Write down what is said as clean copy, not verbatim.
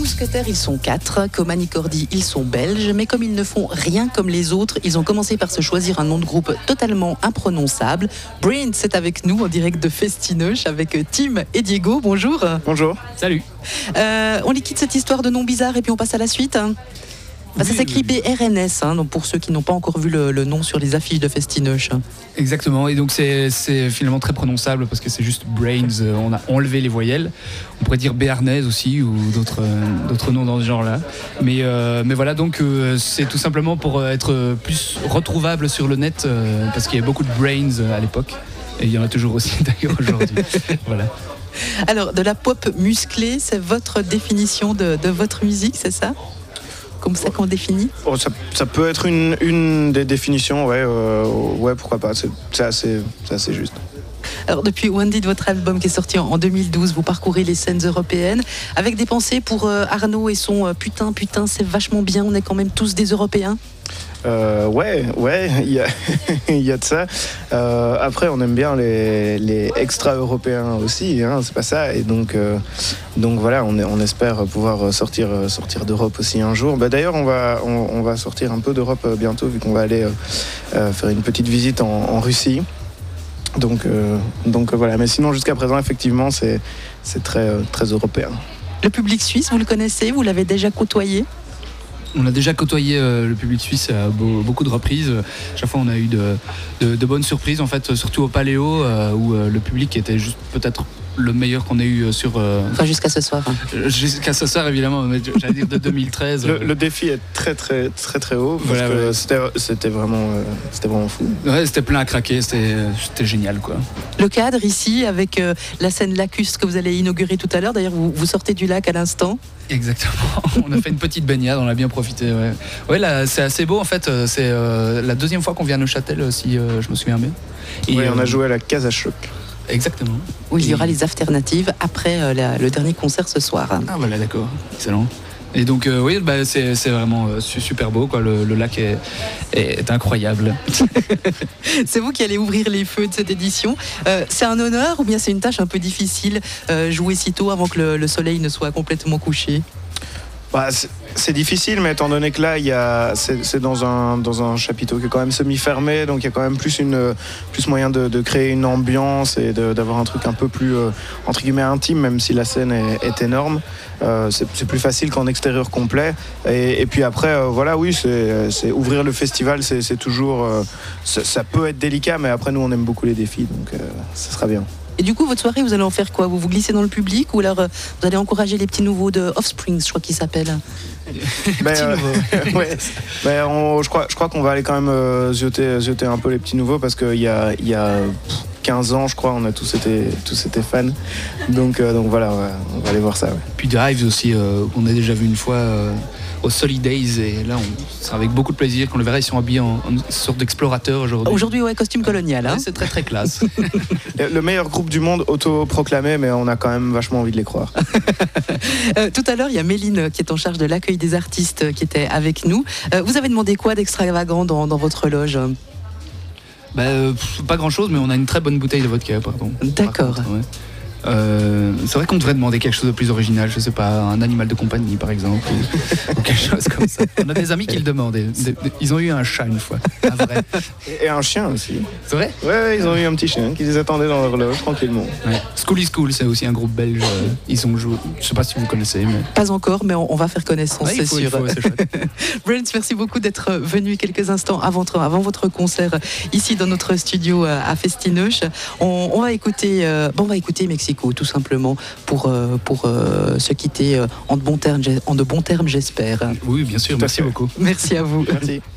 Mousquetaires, ils sont 4. Coman et Cordy, ils sont belges. Mais comme ils ne font rien comme les autres, ils ont commencé par se choisir un nom de groupe totalement imprononçable. Brains est avec nous en direct de Festinoche avec Tim et Diego. Bonjour. Bonjour. Salut. On liquide cette histoire de nom bizarre et puis on passe à la suite. Ça s'écrit BRNS, donc pour ceux qui n'ont pas encore vu le nom sur les affiches de Festinoche. Exactement, et donc c'est finalement très prononçable parce que c'est juste Brains, on a enlevé les voyelles. On pourrait dire Béarnaise aussi ou d'autres noms dans ce genre-là. Mais voilà, donc c'est tout simplement pour être plus retrouvable sur le net parce qu'il y avait beaucoup de Brains à l'époque. Et il y en a toujours aussi d'ailleurs aujourd'hui. Voilà. Alors, de la pop musclée, c'est votre définition de votre musique, c'est ça ? Comme ça qu'on définit ? Ça peut être une des définitions, ouais, pourquoi pas, c'est assez juste. Alors depuis Wounded, votre album qui est sorti en 2012, vous parcourez les scènes européennes avec des pensées pour Arnaud et son putain, c'est vachement bien, on est quand même tous des Européens. Ouais, il y a de ça. Après, on aime bien les extra-européens aussi, hein, c'est pas ça. Et donc voilà, on espère pouvoir sortir d'Europe aussi un jour. D'ailleurs, on va sortir un peu d'Europe bientôt, vu qu'on va aller faire une petite visite en Russie. Donc voilà. Mais sinon, jusqu'à présent, effectivement, c'est très, très européen. Le public suisse, vous le connaissez ? Vous l'avez déjà côtoyé ? On a déjà côtoyé le public suisse à beaucoup de reprises. Chaque fois, on a eu de bonnes surprises, en fait, surtout au Paléo, où le public était juste peut-être le meilleur qu'on ait eu sur... Enfin, jusqu'à ce soir. Jusqu'à ce soir, évidemment, mais j'allais dire de 2013. Le défi est très, très, très, très haut, parce que c'était vraiment fou. Ouais, c'était plein à craquer, c'était génial, quoi. Le cadre ici, avec la scène lacustre que vous allez inaugurer tout à l'heure, d'ailleurs, vous sortez du lac à l'instant. Exactement, on a fait une petite baignade, on a bien profité. Ouais, là, c'est assez beau en fait, c'est la deuxième fois qu'on vient à Neuchâtel, si je me souviens bien. Et on a joué à la Casa Choc. Exactement. Où il y aura les alternatives après le dernier concert ce soir. Ah voilà, d'accord, excellent. Et donc oui, c'est vraiment super beau, quoi. Le lac est incroyable. C'est vous qui allez ouvrir les feux de cette édition. C'est un honneur ou bien c'est une tâche un peu difficile, jouer si tôt avant que le soleil ne soit complètement couché ? C'est difficile, mais étant donné que là, c'est dans un chapiteau qui est quand même semi-fermé, donc il y a quand même plus moyen de créer une ambiance et d'avoir un truc un peu plus, entre guillemets, intime, même si la scène est énorme. C'est plus facile qu'en extérieur complet. Et puis après, voilà, oui, c'est ouvrir le festival, c'est toujours... ça peut être délicat, mais après, nous, on aime beaucoup les défis, donc ça sera bien. Et du coup, votre soirée, vous allez en faire quoi ? Vous vous glissez dans le public ou alors vous allez encourager les petits nouveaux de Offspring, je crois qu'ils s'appellent. Ouais. Je crois qu'on va aller quand même zioter un peu les petits nouveaux parce qu'il y a 15 ans, je crois, on a tous été fans. Donc voilà, on va aller voir ça. Ouais. Puis Drives aussi, on a déjà vu une fois au Solidays, et là on sera avec beaucoup de plaisir qu'on le verra. Ils sont habillés en sorte d'explorateur aujourd'hui. Aujourd'hui, ouais, costume colonial. Hein. Ouais, c'est très très classe. Le meilleur groupe du monde autoproclamé, mais on a quand même vachement envie de les croire. Tout à l'heure, il y a Méline qui est en charge de l'accueil des artistes qui était avec nous. Vous avez demandé quoi d'extravagant dans votre loge ? Pas grand chose, mais on a une très bonne bouteille de vodka, pardon. D'accord. C'est vrai qu'on devrait demander quelque chose de plus original, je sais pas, un animal de compagnie par exemple, ou quelque chose comme ça. On a des amis qui le demandent. Ils ont eu un chat une fois, un vrai. Et un chien aussi. C'est vrai ? Ouais, ils ont eu un petit chien qui les attendait dans leur loge tranquillement. Ouais. Schooly School, c'est aussi un groupe belge. Ils ont joué. Je sais pas si vous connaissez. Mais... Pas encore, mais on va faire connaissance, c'est sûr. C'est chouette. Brains, merci beaucoup d'être venu quelques instants avant votre concert ici dans notre studio à Festinoche. On va écouter Mexico, tout simplement, pour se quitter en de bons termes, j'espère. Oui, bien sûr, merci beaucoup. Merci à vous. Merci.